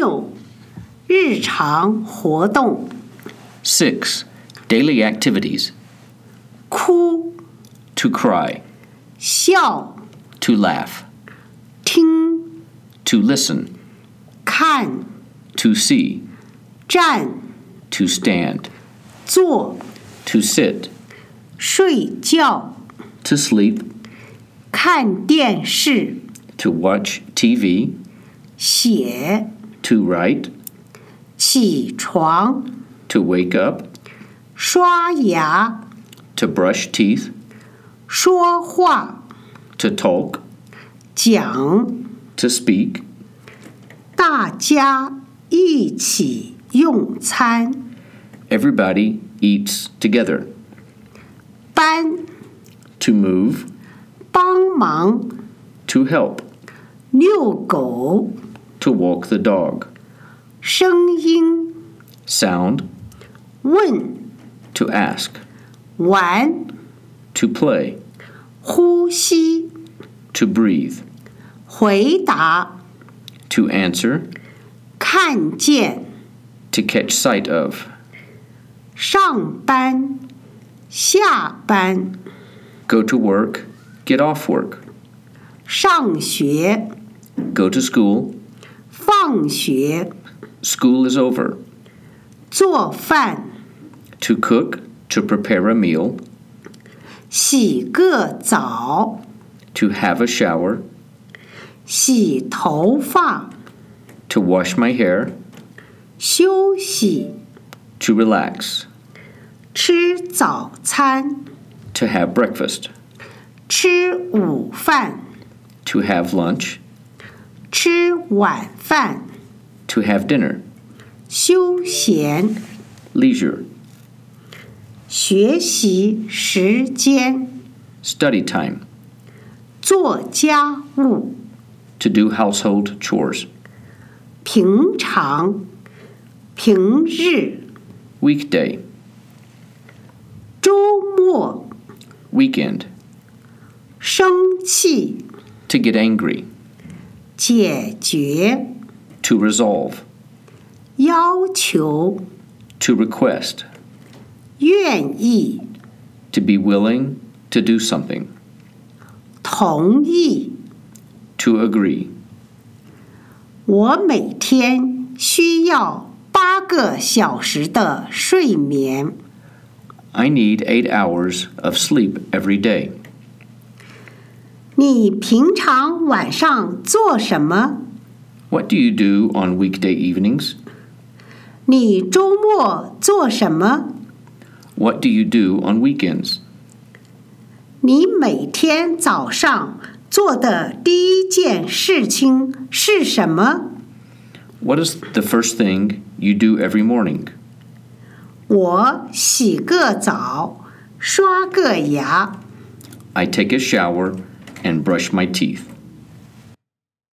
6. 日常活动 6. Daily activities. 哭 To cry. 笑 To laugh. 听 To listen. 看 To see. 站 To stand. 坐 To sit. 睡觉 To sleep. 看电视 To watch TV. 写 To write. 起床 To wake up. 刷牙 To brush teeth. 说话 To talk. 讲 To speak. 大家一起用餐 Everybody eats together. 搬 To move. 帮忙 To help. 遛狗 To walk the dog. 声音 Sound. 问 To ask. 玩 To play. 呼吸 To breathe. 回答 To answer. 看见 To catch sight of. 上班下班 Go to work. Get off work. 上学 Go to school. 放学 School is over. 做饭 To cook. To prepare a meal. 洗个澡 To have a shower. 洗头发 To wash my hair. 休息 To relax. 吃早餐 To have breakfast. 吃午饭 To have lunch. 吃晚饭 To have dinner. 休闲 Leisure. 学习时间 Study time. 做家务 To do household chores. 平常平日 Weekday. 周末 Weekend. 生气 To get angry. 解决 To resolve. 要求 To request. 愿意 To be willing to do something. 同意 To agree. 我每天需要8个小时的睡眠 I need 8 hours of sleep every day. 你平常晚上做什么？ What do you do on weekday evenings? 你周末做什么？ What do you do on weekends? 你每天早上做的第一件事情是什么？ What is the first thing you do every morning? 我洗个澡，刷个牙。 I take a shower and brush my teeth.